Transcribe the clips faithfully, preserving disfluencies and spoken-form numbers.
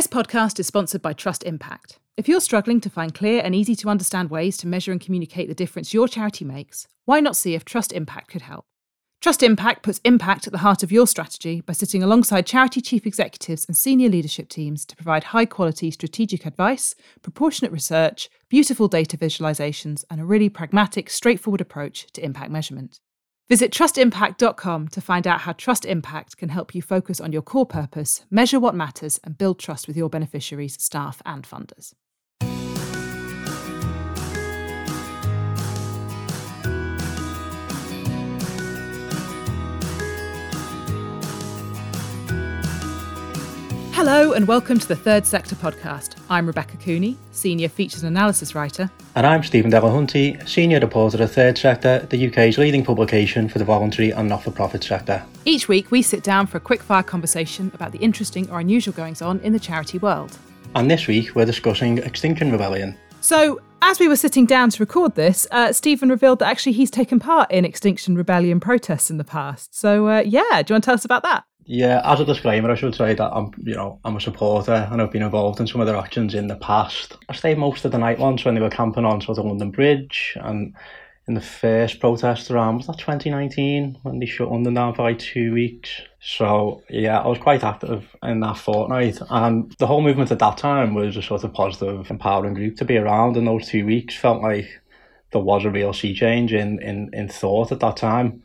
podcast is sponsored by Trust Impact. If you're struggling to find clear and easy to understand ways to measure and communicate the difference your charity makes, why not see if Trust Impact could help? Trust Impact puts impact at the heart of your strategy by sitting alongside charity chief executives and senior leadership teams to provide high-quality strategic advice, proportionate research, beautiful data visualizations, and a really pragmatic, straightforward approach to impact measurement. Visit trust impact dot com to find out how Trust Impact can help you focus on your core purpose, measure what matters, and build trust with your beneficiaries, staff, and funders. Hello and welcome to the Third Sector podcast. I'm Rebecca Cooney, Senior Features and Analysis Writer. And I'm Stephen Delahunty, Senior Reporter at Third Sector, the U K's leading publication for the voluntary and not-for-profit sector. Each week we sit down for a quick-fire conversation about the interesting or unusual goings-on in the charity world. And this week we're discussing Extinction Rebellion. So, as we were sitting down to record this, uh, Stephen revealed that actually he's taken part in Extinction Rebellion protests in the past. So, uh, yeah, do you want to tell us about that? Yeah, as a disclaimer, I should say that I'm, you know, I'm a supporter and I've been involved in some of their actions in the past. I stayed most of the night once when they were camping on sort of London Bridge, and in the first protest around, was that twenty nineteen, when they shut London down for like two weeks? So, yeah, I was quite active in that fortnight, and the whole movement at that time was a sort of positive, empowering group to be around in those two weeks. Felt like there was a real sea change in, in, in thought at that time.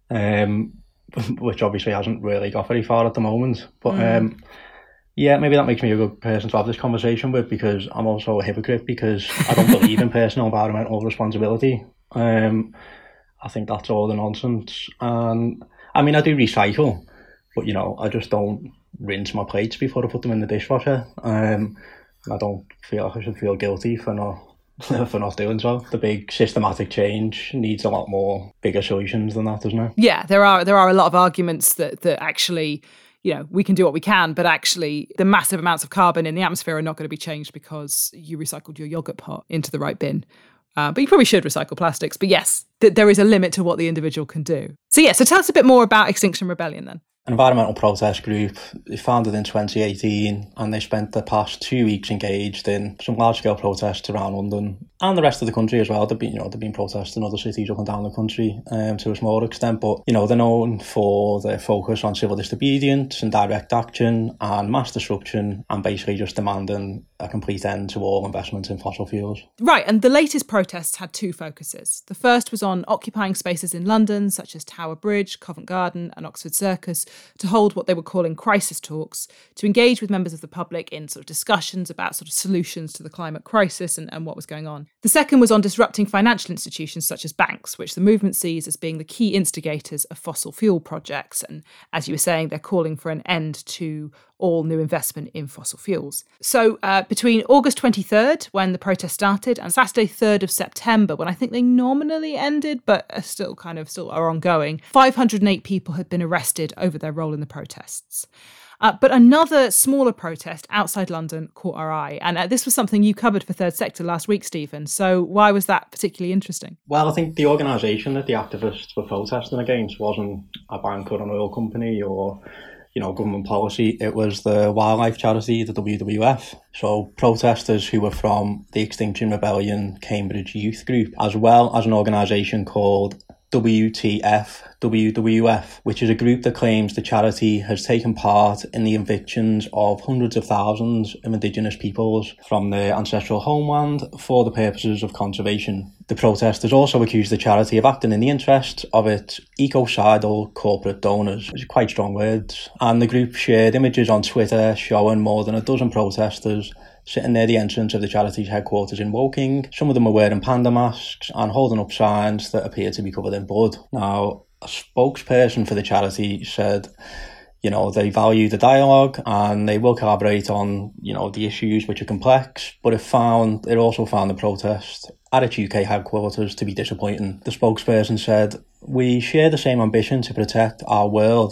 Um... which obviously hasn't really got very far at the moment. But mm. um, yeah, maybe that makes me a good person to have this conversation with, because I'm also a hypocrite because I don't believe in personal environmental responsibility. Um, I think that's all the nonsense. And I mean, I do recycle, but you know, I just don't rinse my plates before I put them in the dishwasher. Um, I don't feel like I should feel guilty for not for not doing so. The big systematic change needs a lot more bigger solutions than that, doesn't it? Yeah, there are there are a lot of arguments that that actually, you know, we can do what we can, but actually the massive amounts of carbon in the atmosphere are not going to be changed because you recycled your yogurt pot into the right bin. Uh, but you probably should recycle plastics. But yes, th- there is a limit to what the individual can do. So yeah, so tell us a bit more about Extinction Rebellion then. An environmental protest group, they founded in twenty eighteen, and they spent the past two weeks engaged in some large-scale protests around London and the rest of the country as well. They've been, you know, they've been protests in other cities up and down the country um, to a smaller extent, but you know, they're known for their focus on civil disobedience and direct action and mass disruption, and basically just demanding a complete end to all investment in fossil fuels. Right, and the latest protests had two focuses. The first was on occupying spaces in London, such as Tower Bridge, Covent Garden and Oxford Circus, to hold what they were calling crisis talks, to engage with members of the public in sort of discussions about sort of solutions to the climate crisis and, and what was going on. The second was on disrupting financial institutions such as banks, which the movement sees as being the key instigators of fossil fuel projects. And as you were saying, they're calling for an end to all new investment in fossil fuels. So uh, between August twenty-third, when the protest started, and Saturday third of September, when I think they nominally ended, but are still kind of still are ongoing, five hundred eight people had been arrested over their role in the protests. Uh, but another smaller protest outside London caught our eye. And uh, this was something you covered for Third Sector last week, Stephen. So why was that particularly interesting? Well, I think the organisation that the activists were protesting against wasn't a bank or an oil company or, you know, government policy. It was the wildlife charity, the W W F. So protesters who were from the Extinction Rebellion Cambridge Youth Group, as well as an organisation called W T F W W F, which is a group that claims the charity has taken part in the evictions of hundreds of thousands of Indigenous peoples from their ancestral homeland for the purposes of conservation. The protesters also accused the charity of acting in the interests of its ecocidal corporate donors, which are quite strong words. And the group shared images on Twitter showing more than a dozen protesters sitting near the entrance of the charity's headquarters in Woking. Some of them were wearing panda masks and holding up signs that appeared to be covered in blood. Now, a spokesperson for the charity said, you know, they value the dialogue and they will collaborate on, you know, the issues which are complex, but it found, it also found the protest at its U K headquarters to be disappointing. The spokesperson said, "We share the same ambition to protect our world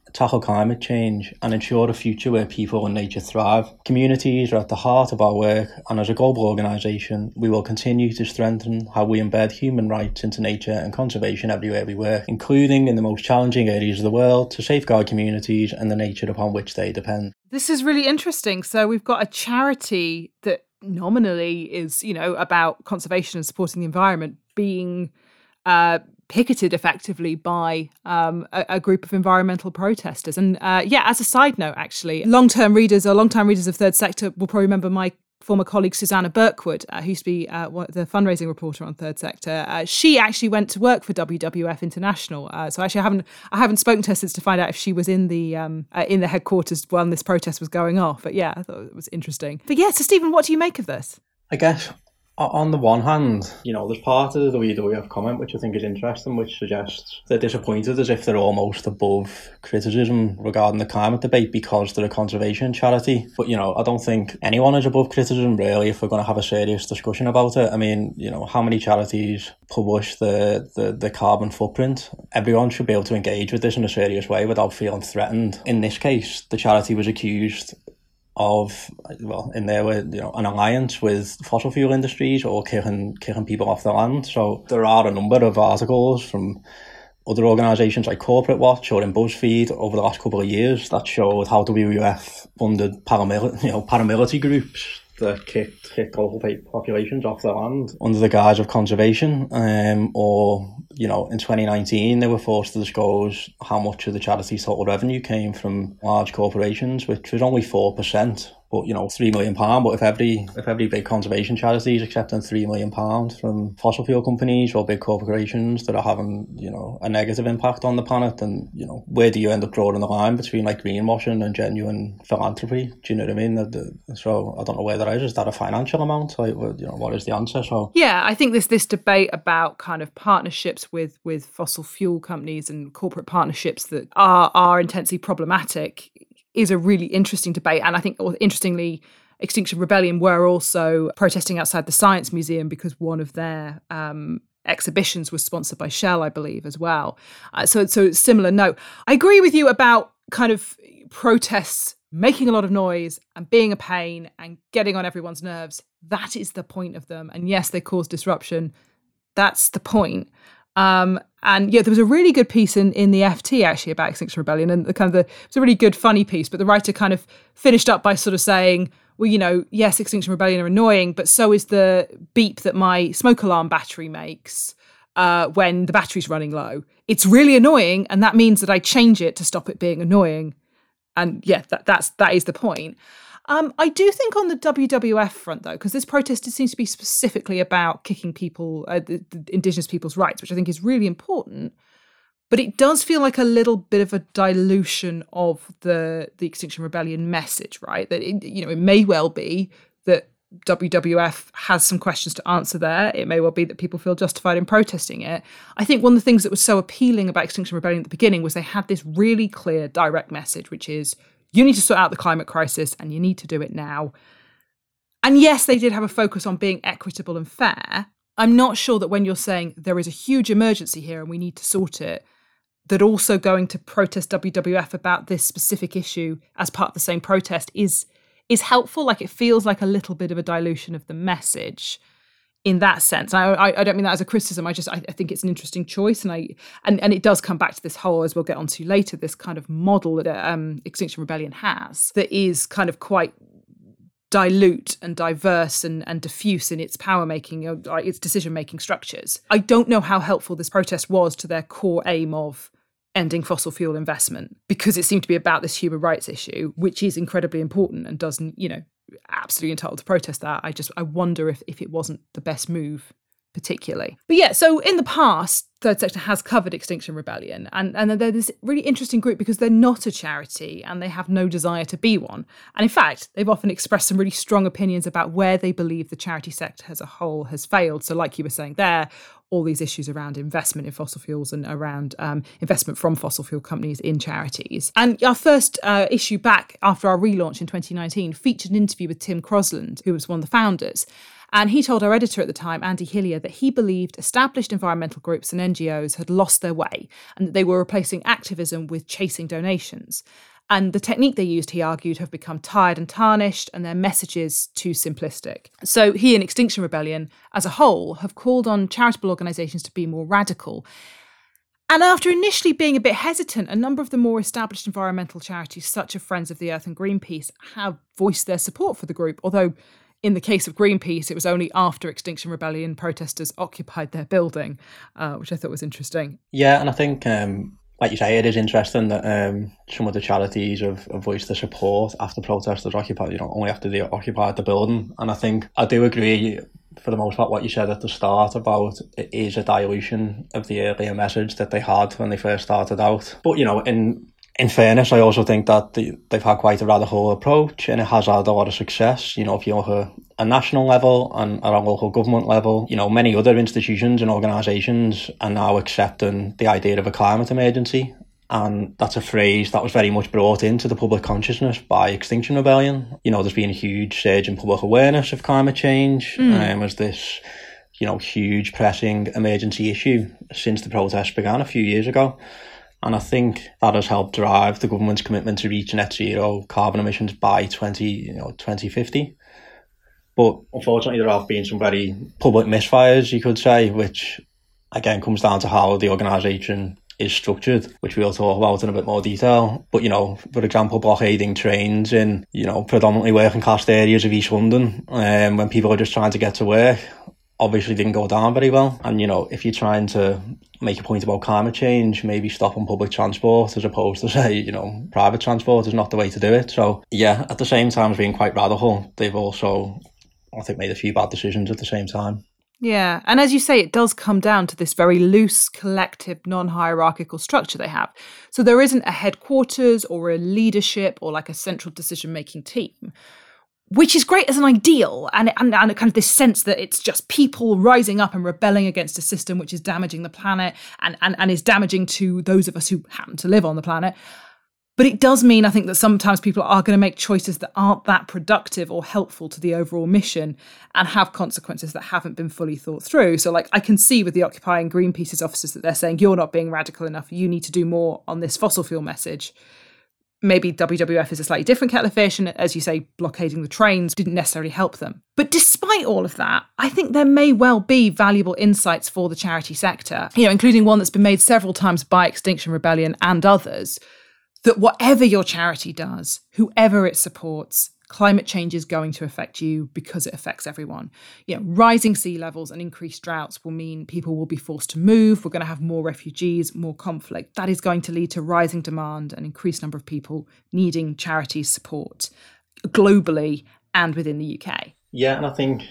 tackle climate change and ensure a future where people and nature thrive. Communities are at the heart of our work, and as a global organisation, we will continue to strengthen how we embed human rights into nature and conservation everywhere we work, including in the most challenging areas of the world, to safeguard communities and the nature upon which they depend. This is really interesting. So we've got a charity that nominally is, you know, about conservation and supporting the environment being uh, picketed effectively by um, a, a group of environmental protesters. And uh, yeah, as a side note, actually, long-term readers or long-time readers of Third Sector will probably remember my former colleague Susanna Birkwood, uh, who used to be uh, the fundraising reporter on Third Sector. Uh, she actually went to work for W W F International. Uh, so actually, I haven't I haven't spoken to her since to find out if she was in the um, uh, in the headquarters when this protest was going off. But yeah, I thought it was interesting. But yeah, so Stephen, what do you make of this? I guess on the one hand, you know, there's part of the W W F comment which I think is interesting, which suggests they're disappointed as if they're almost above criticism regarding the climate debate because they're a conservation charity. But, you know, I don't think anyone is above criticism, really, if we're going to have a serious discussion about it. I mean, you know, how many charities publish the, the, the carbon footprint? Everyone should be able to engage with this in a serious way without feeling threatened. In this case, the charity was accused of, well, in there, were, you know, an alliance with fossil fuel industries or kicking, kicking people off the land. So there are a number of articles from other organisations like Corporate Watch or in BuzzFeed over the last couple of years that showed how W W F funded paramil- you know, paramilitary groups that kicked, kicked global populations off the land under the guise of conservation. Um, or, you know, in twenty nineteen, they were forced to disclose how much of the charity's total revenue came from large corporations, which was only four percent. But, you know, three million pounds. But if every if every big conservation charity is accepting three million pounds from fossil fuel companies or big corporations that are having, you know, a negative impact on the planet, then, you know, where do you end up drawing the line between, like, greenwashing and genuine philanthropy? Do you know what I mean? So I don't know where that is. Is that a financial amount? Like, you know, what is the answer? So yeah, I think this this debate about kind of partnerships with with fossil fuel companies and corporate partnerships that are are intensely problematic is a really interesting debate. And I think, interestingly, Extinction Rebellion were also protesting outside the Science Museum because one of their um, exhibitions was sponsored by Shell, I believe, as well. Uh, so, so similar note. I agree with you about kind of protests making a lot of noise and being a pain and getting on everyone's nerves. That is the point of them. And yes, they cause disruption. That's the point. Um, and yeah, there was a really good piece in, in the F T actually about Extinction Rebellion, and the kind of the, it was a really good funny piece, but the writer kind of finished up by sort of saying, well, you know, yes, Extinction Rebellion are annoying, but so is the beep that my smoke alarm battery makes uh, when the battery's running low. It's really annoying, and that means that I change it to stop it being annoying. And yeah, that that's that is the point. Um, I do think on the W W F front, though, because this protest seems to be specifically about kicking people, uh, the, the Indigenous people's rights, which I think is really important, but it does feel like a little bit of a dilution of the the Extinction Rebellion message, right? That it, you know, it may well be that W W F has some questions to answer there. It may well be that people feel justified in protesting it. I think one of the things that was so appealing about Extinction Rebellion at the beginning was they had this really clear, direct message, which is, you need to sort out the climate crisis and you need to do it now. And yes, they did have a focus on being equitable and fair. I'm not sure that when you're saying there is a huge emergency here and we need to sort it, that also going to protest W W F about this specific issue as part of the same protest is is helpful. Like, it feels like a little bit of a dilution of the message in that sense. I, I, I don't mean that as a criticism. I just I, I think it's an interesting choice, and I and, and it does come back to this whole, as we'll get onto later, this kind of model that um, Extinction Rebellion has that is kind of quite dilute and diverse and, and diffuse in its power making, you know, its decision making structures. I don't know how helpful this protest was to their core aim of ending fossil fuel investment, because it seemed to be about this human rights issue, which is incredibly important and doesn't, you know, absolutely entitled to protest that. I just, I wonder if, if it wasn't the best move particularly. But yeah, so in the past, Third Sector has covered Extinction Rebellion, and, and they're this really interesting group because they're not a charity and they have no desire to be one. And in fact, they've often expressed some really strong opinions about where they believe the charity sector as a whole has failed. So like you were saying there, all these issues around investment in fossil fuels and around um, investment from fossil fuel companies in charities. And our first uh, issue back after our relaunch in twenty nineteen featured an interview with Tim Crosland, who was one of the founders. And he told our editor at the time, Andy Hillier, that he believed established environmental groups and N G Os had lost their way and that they were replacing activism with chasing donations. And the technique they used, he argued, have become tired and tarnished and their messages too simplistic. So he and Extinction Rebellion as a whole have called on charitable organisations to be more radical. And after initially being a bit hesitant, a number of the more established environmental charities, such as Friends of the Earth and Greenpeace, have voiced their support for the group, although in the case of Greenpeace, it was only after Extinction Rebellion protesters occupied their building, uh, which I thought was interesting. Yeah, and I think, um, like you say, it is interesting that um, some of the charities have, have voiced their support after protesters occupied, you know, only after they occupied the building. And I think I do agree, for the most part, what you said at the start about it is a dilution of the earlier message that they had when they first started out. But, you know, in in fairness, I also think that the, they've had quite a radical approach and it has had a lot of success. You know, if you look at a national level and at a local government level, you know, many other institutions and organisations are now accepting the idea of a climate emergency. And that's a phrase that was very much brought into the public consciousness by Extinction Rebellion. You know, there's been a huge surge in public awareness of climate change mm. um, as this, you know, huge pressing emergency issue since the protests began a few years ago. And I think that has helped drive the government's commitment to reach net zero carbon emissions by twenty, you know, twenty fifty. But unfortunately, there have been some very public misfires, you could say, which again comes down to how the organisation is structured, which we'll talk about in a bit more detail. But, you know, for example, blockading trains in, you know, predominantly working class areas of East London, um, when people are just trying to get to work, obviously didn't go down very well. And, you know, if you're trying to make a point about climate change, maybe stop on public transport as opposed to, say, you know, private transport is not the way to do it. So, yeah, at the same time as being quite radical, they've also, I think, made a few bad decisions at the same time. Yeah, and as you say, it does come down to this very loose, collective, non-hierarchical structure they have. So there isn't a headquarters or a leadership or like a central decision-making team, which is great as an ideal, and, and, and kind of this sense that it's just people rising up and rebelling against a system which is damaging the planet and, and, and is damaging to those of us who happen to live on the planet. But it does mean, I think, that sometimes people are going to make choices that aren't that productive or helpful to the overall mission and have consequences that haven't been fully thought through. So, like, I can see with the occupying Greenpeace's officers that they're saying, you're not being radical enough, you need to do more on this fossil fuel message. Maybe W W F is a slightly different kettle of fish, and as you say, blockading the trains didn't necessarily help them. But despite all of that, I think there may well be valuable insights for the charity sector, you know, including one that's been made several times by Extinction Rebellion and others, that whatever your charity does, whoever it supports, climate change is going to affect you because it affects everyone. You know, rising sea levels and increased droughts will mean people will be forced to move. We're going to have more refugees, more conflict. That is going to lead to rising demand and increased number of people needing charity support globally and within the U K. Yeah, and I think,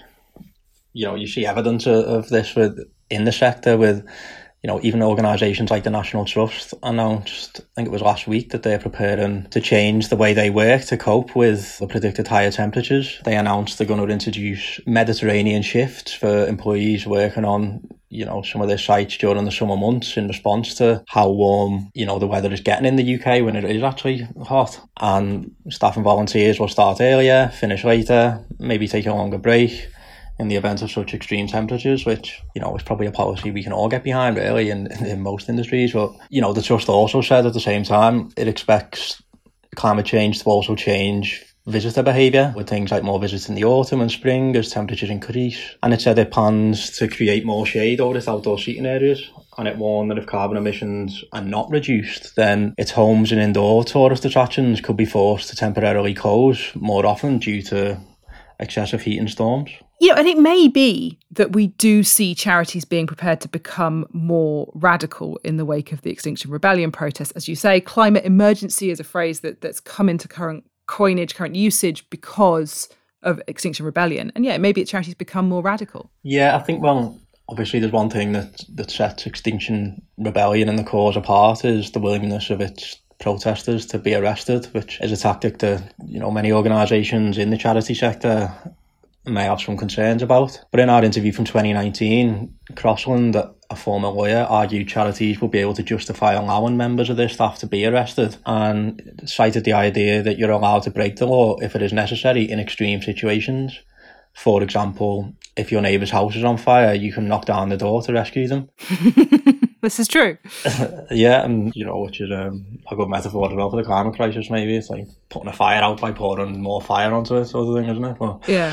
you know, you see evidence of this with in the sector with, you know, even organisations like the National Trust announced, I think it was last week, that they're preparing to change the way they work to cope with the predicted higher temperatures. They announced they're going to introduce Mediterranean shifts for employees working on, you know, some of their sites during the summer months in response to how warm, you know, the weather is getting in the U K when it is actually hot. And staff and volunteers will start earlier, finish later, maybe take a longer break in the event of such extreme temperatures, which, you know, is probably a policy we can all get behind, really, in, in most industries. But, you know, the Trust also said at the same time it expects climate change to also change visitor behaviour, with things like more visits in the autumn and spring as temperatures increase. And it said it plans to create more shade over its outdoor seating areas. And it warned that if carbon emissions are not reduced, then its homes and indoor tourist attractions could be forced to temporarily close more often due to excessive heat and storms. You know, and it may be that we do see charities being prepared to become more radical in the wake of the Extinction Rebellion protests. As you say, climate emergency is a phrase that, that's come into current coinage, current usage because of Extinction Rebellion. And yeah, maybe charities become more radical. Yeah, I think, well, obviously there's one thing that, that sets Extinction Rebellion and the cause apart is the willingness of its protesters to be arrested, which is a tactic that, you know, many organisations in the charity sector may have some concerns about. But in our interview from twenty nineteen, Crossland, a former lawyer, argued charities will be able to justify allowing members of their staff to be arrested, and cited the idea that you're allowed to break the law if it is necessary in extreme situations. For example, if your neighbour's house is on fire, you can knock down the door to rescue them. This is true. Yeah, and, you know, which is um, a good metaphor as well for the climate crisis, maybe. It's like putting a fire out by pouring more fire onto it, sort of thing, isn't it? But, yeah.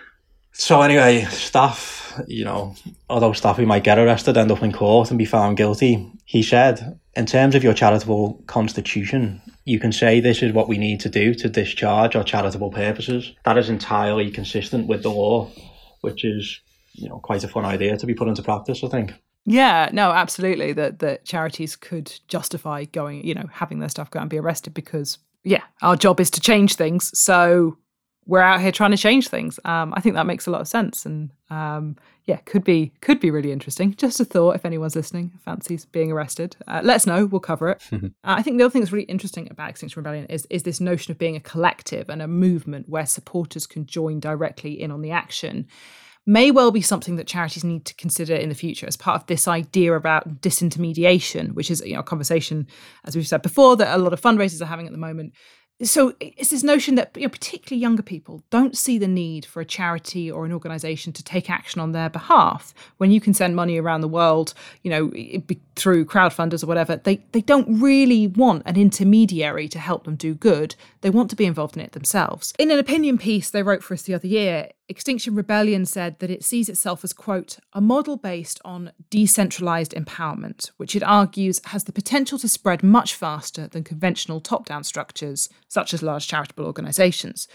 So anyway, Staff, you know, although Staff who might get arrested end up in court and be found guilty, he said, in terms of your charitable constitution, you can say this is what we need to do to discharge our charitable purposes. That is entirely consistent with the law, which is, you know, quite a fun idea to be put into practice, I think. Yeah, no, absolutely. That that charities could justify going, you know, having their staff go out and be arrested because, yeah, our job is to change things. So we're out here trying to change things. Um, I think that makes a lot of sense, and um, yeah, could be could be really interesting. Just a thought. If anyone's listening, fancies being arrested, uh, let us know. We'll cover it. uh, I think the other thing that's really interesting about Extinction Rebellion is is this notion of being a collective and a movement where supporters can join directly in on the action. May well be something that charities need to consider in the future as part of this idea about disintermediation, which is, you know, a conversation, as we've said before, that a lot of fundraisers are having at the moment. So it's this notion that, you know, particularly younger people don't see the need for a charity or an organisation to take action on their behalf. When you can send money around the world, you know, through crowdfunders or whatever, they, they don't really want an intermediary to help them do good. They want to be involved in it themselves. In an opinion piece they wrote for us the other year, Extinction Rebellion said that it sees itself as, quote, a model based on decentralised empowerment, which it argues has the potential to spread much faster than conventional top-down structures, such as large charitable organisations.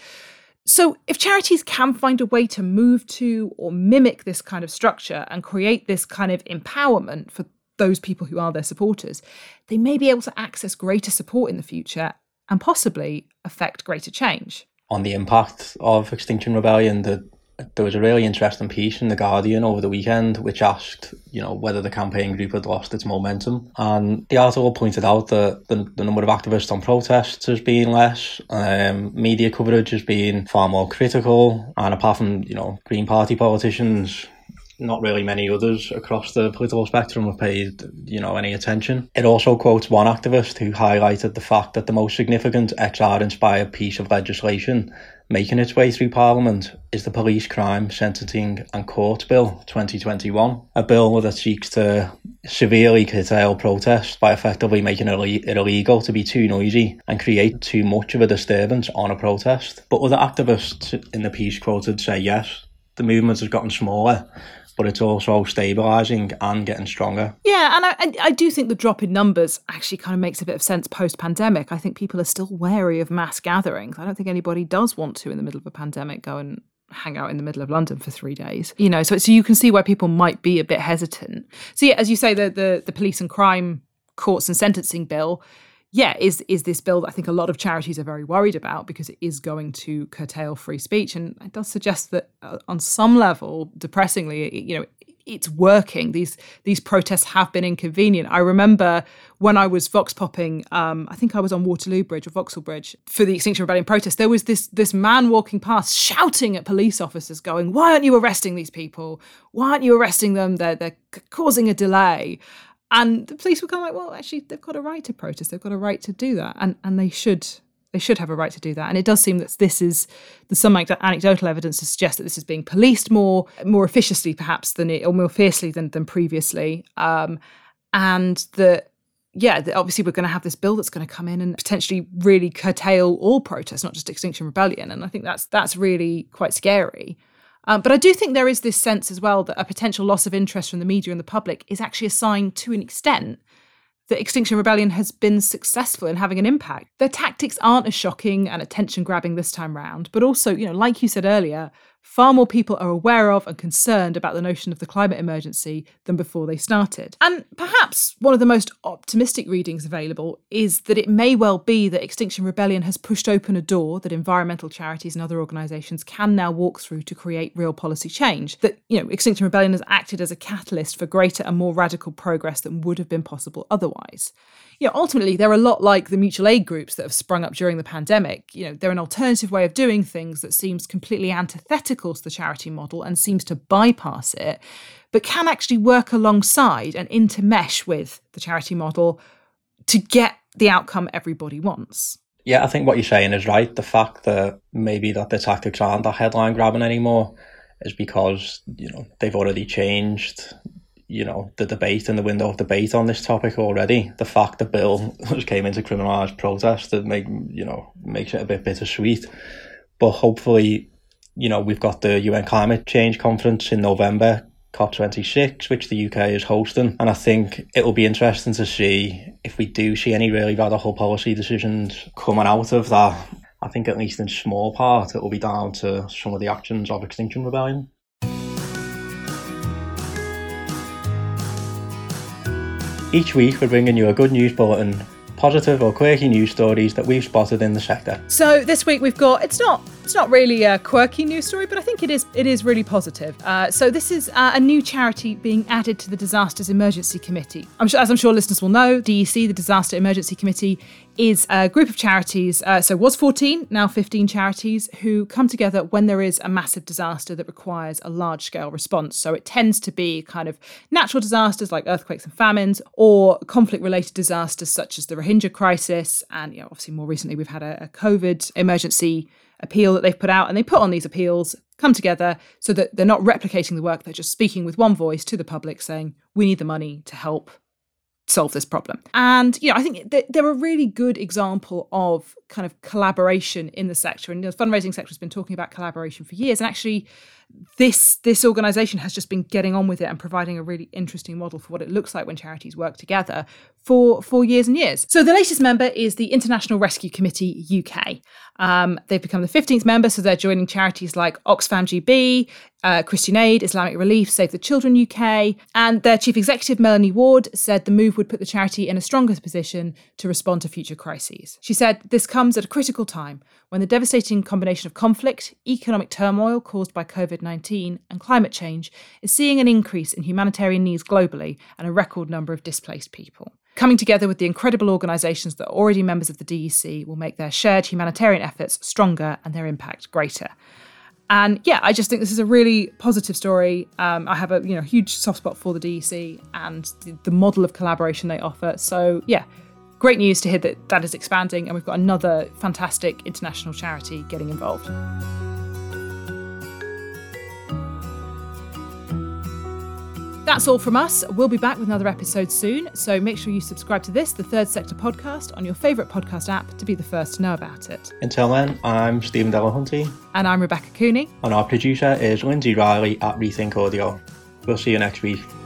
So if charities can find a way to move to or mimic this kind of structure and create this kind of empowerment for those people who are their supporters, they may be able to access greater support in the future and possibly affect greater change. On the impact of Extinction Rebellion, the, there was a really interesting piece in The Guardian over the weekend which asked, you know, whether the campaign group had lost its momentum. And the article pointed out that the, the number of activists on protests has been less, um, media coverage has been far more critical, and apart from, you know, Green Party politicians, not really many others across the political spectrum have paid, you know, any attention. It also quotes one activist who highlighted the fact that the most significant X R-inspired piece of legislation making its way through Parliament is the Police Crime, Sentencing and Court Bill twenty twenty-one, a bill that seeks to severely curtail protest by effectively making it illegal to be too noisy and create too much of a disturbance on a protest. But other activists in the piece quoted say yes, the movement has gotten smaller, but it's also stabilising and getting stronger. Yeah, and I, I do think the drop in numbers actually kind of makes a bit of sense post-pandemic. I think people are still wary of mass gatherings. I don't think anybody does want to, in the middle of a pandemic, go and hang out in the middle of London for three days. You know, so, so you can see why people might be a bit hesitant. So yeah, as you say, the the, the police and crime courts and sentencing bill, yeah, is is this bill that I think a lot of charities are very worried about because it is going to curtail free speech. And it does suggest that uh, on some level, depressingly, you know, it's working. These these protests have been inconvenient. I remember when I was vox popping, um, I think I was on Waterloo Bridge or Vauxhall Bridge for the Extinction Rebellion protest. There was this this man walking past shouting at police officers going, why aren't you arresting these people? Why aren't you arresting them? They're, they're causing a delay. And the police were kind of like, well, actually, they've got a right to protest. They've got a right to do that. And and they should they should have a right to do that. And it does seem that this is, there's some anecdotal evidence to suggest that this is being policed more more efficiously, perhaps, than it, or more fiercely than, than previously. Um, and that, yeah, that obviously we're going to have this bill that's going to come in and potentially really curtail all protests, not just Extinction Rebellion. And I think that's that's really quite scary. Um, but I do think there is this sense as well that a potential loss of interest from the media and the public is actually a sign, to an extent, that Extinction Rebellion has been successful in having an impact. Their tactics aren't as shocking and attention-grabbing this time round, but also, you know, like you said earlier, far more people are aware of and concerned about the notion of the climate emergency than before they started. And perhaps one of the most optimistic readings available is that it may well be that Extinction Rebellion has pushed open a door that environmental charities and other organisations can now walk through to create real policy change. That, you know, Extinction Rebellion has acted as a catalyst for greater and more radical progress than would have been possible otherwise. You know, ultimately, they're a lot like the mutual aid groups that have sprung up during the pandemic. You know, they're an alternative way of doing things that seems completely antithetical to the charity model and seems to bypass it, but can actually work alongside and intermesh with the charity model to get the outcome everybody wants. Yeah, I think what you're saying is right. The fact that maybe that the tactics aren't that headline grabbing anymore is because, you know, they've already changed, you know, the debate and the window of debate on this topic already. The fact the bill just came in to criminalise protest, that make, you know, makes it a bit bittersweet. But hopefully, you know, we've got the U N Climate Change Conference in November, COP twenty-six, which the U K is hosting. And I think it'll be interesting to see if we do see any really radical policy decisions coming out of that. I think at least in small part, it will be down to some of the actions of Extinction Rebellion. Each week we're bringing you a good news bulletin, positive or quirky news stories that we've spotted in the sector. So this week we've got, it's not it's not really a quirky news story, but I think it is it is really positive. Uh, so this is uh, a new charity being added to the Disasters Emergency Committee. I'm sure, as I'm sure listeners will know, D E C, the Disaster Emergency Committee, is a group of charities, uh, so was fourteen, now fifteen charities, who come together when there is a massive disaster that requires a large-scale response. So it tends to be kind of natural disasters like earthquakes and famines, or conflict-related disasters such as the Rohingya crisis, and you know, obviously more recently we've had a, a COVID emergency appeal that they've put out, and they put on these appeals, come together so that they're not replicating the work, they're just speaking with one voice to the public saying, we need the money to help solve this problem. And, you know, I think they're a really good example of kind of collaboration in the sector. And the fundraising sector has been talking about collaboration for years. And actually, this this organisation has just been getting on with it and providing a really interesting model for what it looks like when charities work together for, for years and years. So the latest member is the International Rescue Committee U K. Um, they've become the fifteenth member, so they're joining charities like Oxfam G B, uh, Christian Aid, Islamic Relief, Save the Children U K. And their chief executive, Melanie Ward, said the move would put the charity in a stronger position to respond to future crises. She said this comes at a critical time when the devastating combination of conflict, economic turmoil caused by COVID nineteen and climate change is seeing an increase in humanitarian needs globally and a record number of displaced people. Coming together with the incredible organisations that are already members of the D E C will make their shared humanitarian efforts stronger and their impact greater. And yeah, I just think this is a really positive story. Um, I have a you know huge soft spot for the D E C and the, the model of collaboration they offer. So yeah, great news to hear that that is expanding, and we've got another fantastic international charity getting involved. That's all from us. We'll be back with another episode soon, so make sure you subscribe to this, the Third Sector podcast, on your favourite podcast app to be the first to know about it. Until then, I'm Stephen Delahunty. And I'm Rebecca Cooney. And our producer is Lindsay Riley at Rethink Audio. We'll see you next week.